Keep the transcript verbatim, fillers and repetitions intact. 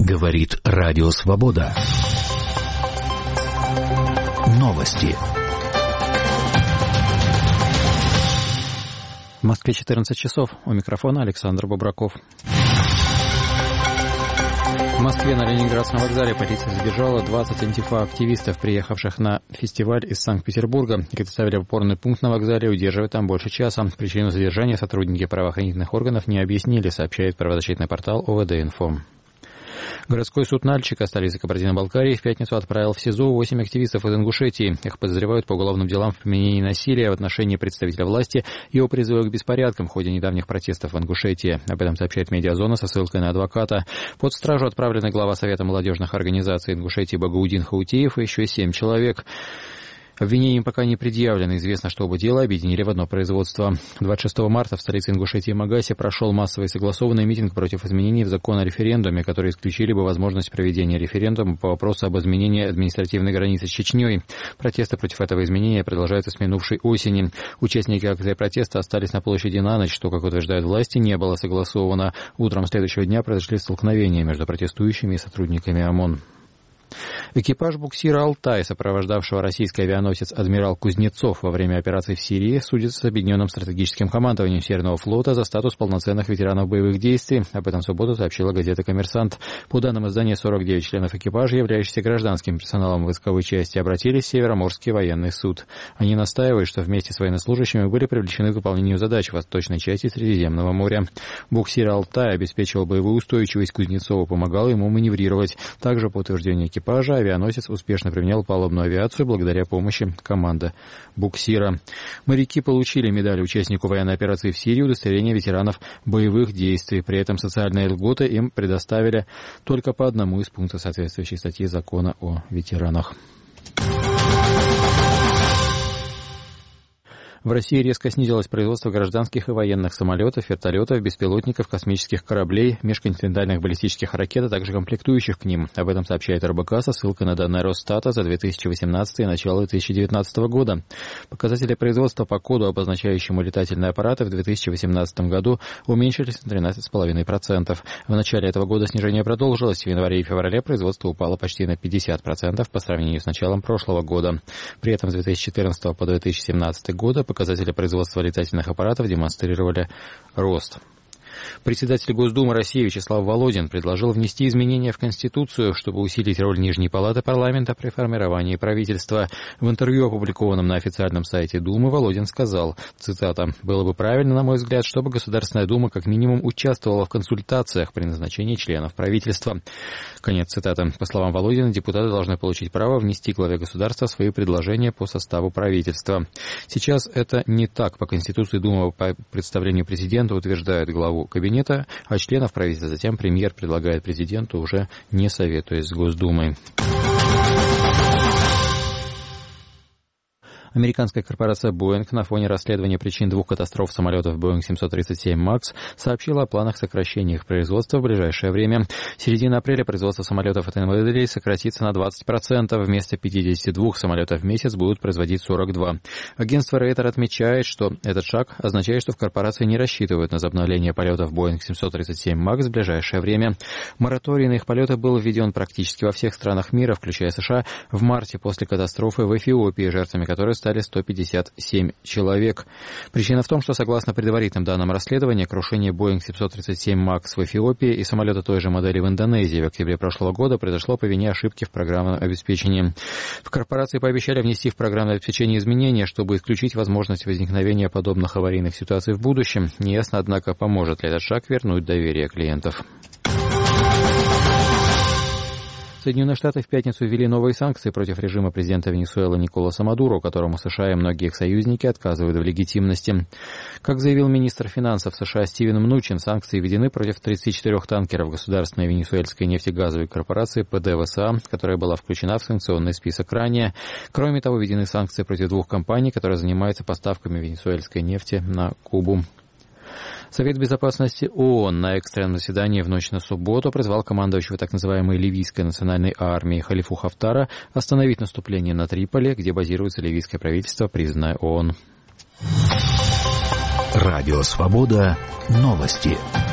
Говорит Радио Свобода. Новости. В Москве четырнадцать часов. У микрофона Александр Бобраков. В Москве на Ленинградском вокзале полиция задержала двадцать антифа-активистов, приехавших на фестиваль из Санкт-Петербурга. Их доставили в опорный пункт на вокзале и удерживают там больше часа. Причину задержания сотрудники правоохранительных органов не объяснили, сообщает правозащитный портал о вэ дэ инфо. Городской суд Нальчика, столицы Кабардино-Балкарии, в пятницу отправил в СИЗО восемь активистов из Ингушетии. Их подозревают по уголовным делам в применении насилия в отношении представителя власти и о призыве к беспорядкам в ходе недавних протестов в Ингушетии. Об этом сообщает Медиазона со ссылкой на адвоката. Под стражу отправлены глава Совета молодежных организаций Ингушетии Багаудин Хаутиев и еще семь человек. Обвинениям пока не предъявлено. Известно, что оба дела объединили в одно производство. двадцать шестого марта в столице Ингушетии Магасе прошел массовый согласованный митинг против изменений в закон о референдуме, которые исключили бы возможность проведения референдума по вопросу об изменении административной границы с Чечней. Протесты против этого изменения продолжаются с минувшей осени. Участники акции протеста остались на площади на ночь, что, как утверждают власти, не было согласовано. Утром следующего дня произошли столкновения между протестующими и сотрудниками ОМОН. Экипаж буксира «Алтай», сопровождавшего российский авианосец «Адмирал Кузнецов» во время операции в Сирии, судится с Объединенным стратегическим командованием Северного флота за статус полноценных ветеранов боевых действий. Об этом в субботу сообщила газета «Коммерсант». По данным издания, сорок девять членов экипажа, являющихся гражданским персоналом войсковой части, обратились в Североморский военный суд. Они настаивают, что вместе с военнослужащими были привлечены к выполнению задач в восточной части Средиземного моря. Буксир «Алтай» обеспечивал боевую устойчивость Кузнецова, помогал ему маневрировать. Также, по утверждению экипажа, авианосец успешно применял палубную авиацию благодаря помощи команды буксира. Моряки получили медаль участнику военной операции в Сирии, удостоверение ветеранов боевых действий. При этом социальные льготы им предоставили только по одному из пунктов соответствующей статьи закона о ветеранах. В России резко снизилось производство гражданских и военных самолетов, вертолетов, беспилотников, космических кораблей, межконтинентальных баллистических ракет, а также комплектующих к ним. Об этом сообщает эр бэ ка со ссылкой на данные Росстата за две тысячи восемнадцатый и начало две тысячи девятнадцатого года. Показатели производства по коду, обозначающему летательные аппараты, в две тысячи восемнадцатом году уменьшились на тринадцать целых пять десятых процента. В начале этого года снижение продолжилось. В январе и феврале производство упало почти на пятьдесят процентов по сравнению с началом прошлого года. При этом с две тысячи четырнадцатого по две тысячи семнадцатый годы показатели производства летательных аппаратов демонстрировали рост. Председатель Госдумы России Вячеслав Володин предложил внести изменения в Конституцию, чтобы усилить роль Нижней палаты парламента при формировании правительства. В интервью, опубликованном на официальном сайте Думы, Володин сказал, цитата, «Было бы правильно, на мой взгляд, чтобы Государственная Дума как минимум участвовала в консультациях при назначении членов правительства». Конец цитаты. По словам Володина, депутаты должны получить право внести главе государства свои предложения по составу правительства. Сейчас это не так. По Конституции Дума по представлению президента утверждает главу кабинета, а членов правительства затем премьер предлагает президенту, уже не советуясь с Госдумой. Американская корпорация Boeing на фоне расследования причин двух катастроф самолетов Boeing семьсот тридцать семь макс сообщила о планах сокращения их производства в ближайшее время. В середине апреля производство самолетов этой модели сократится на двадцать процентов. Вместо пятидесяти двух самолетов в месяц будут производить сорок два. Агентство Рейтер отмечает, что этот шаг означает, что в корпорации не рассчитывают на возобновление полетов Boeing семьсот тридцать семь макс в ближайшее время. Мораторий на их полеты был введен практически во всех странах мира, включая США, в марте после катастрофы в Эфиопии, жертвами которой стали сто пятьдесят семь человек. Причина в том, что, согласно предварительным данным расследования, крушение Boeing семьсот тридцать семь макс в Эфиопии и самолета той же модели в Индонезии в октябре прошлого года произошло по вине ошибки в программном обеспечении. В корпорации пообещали внести в программное обеспечение изменения, чтобы исключить возможность возникновения подобных аварийных ситуаций в будущем. Неясно, однако, поможет ли этот шаг вернуть доверие клиентов. Соединенные Штаты в пятницу ввели новые санкции против режима президента Венесуэлы Николаса Мадуро, которому США и многие их союзники отказывают в легитимности. Как заявил министр финансов США Стивен Мнучин, санкции введены против тридцати четырёх танкеров государственной венесуэльской нефтегазовой корпорации пэ дэ вэ эс а, которая была включена в санкционный список ранее. Кроме того, введены санкции против двух компаний, которые занимаются поставками венесуэльской нефти на Кубу. Совет безопасности ООН на экстренном заседании в ночь на субботу призвал командующего так называемой ливийской национальной армии Халифу Хафтара остановить наступление на Триполи, где базируется ливийское правительство, признанное ООН. Радио Свобода. Новости.